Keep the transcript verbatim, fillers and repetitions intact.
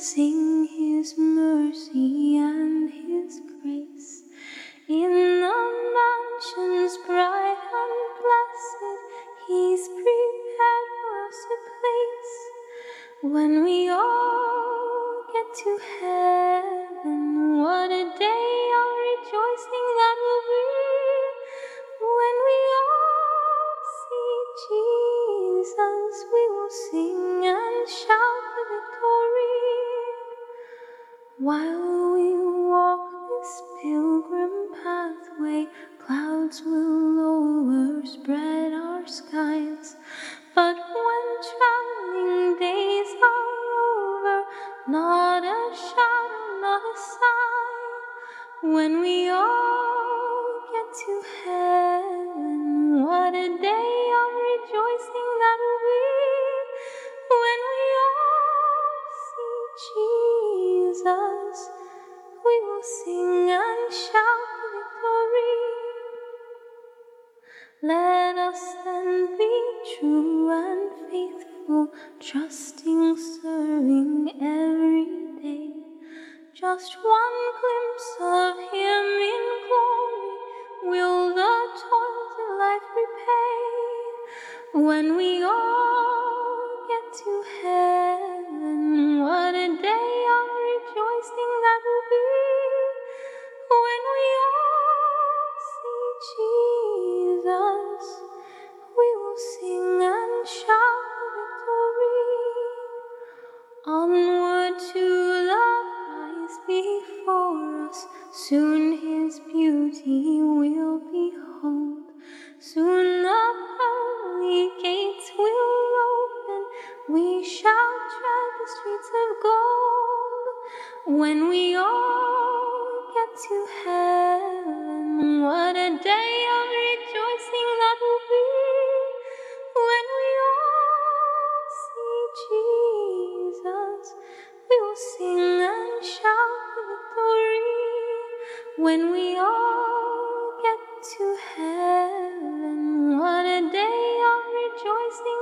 sing His mercy and His grace. In the mansions bright and blessed, He's prepared for us a place. When we all get to heaven, what a day of rejoicing that will be. When we all see Jesus, we will sing and shout for victory. While we walk this pilgrim pathway, clouds will lower, spread our skies. But when traveling days are over, not a shadow, not a sign. When we all get to heaven, what a day of rejoicing that will be. When we all see Jesus, we will sing and shout for victory. Let us then be true and faithful, trusting, serving every day. Just one glimpse of Him in glory will the toils of life repay. When we all get to heaven, what a day of rejoicing that will be. When we all see Jesus, we will sing and shout for victory. Onward to the prize before us, soon His beauty we'll behold. Soon the pearly gates will open, we shall tread the streets of gold. When we all get to heaven, what a day of rejoicing that will be. When we all see Jesus, we will sing and shout for victory. When we all get to heaven, what a day of rejoicing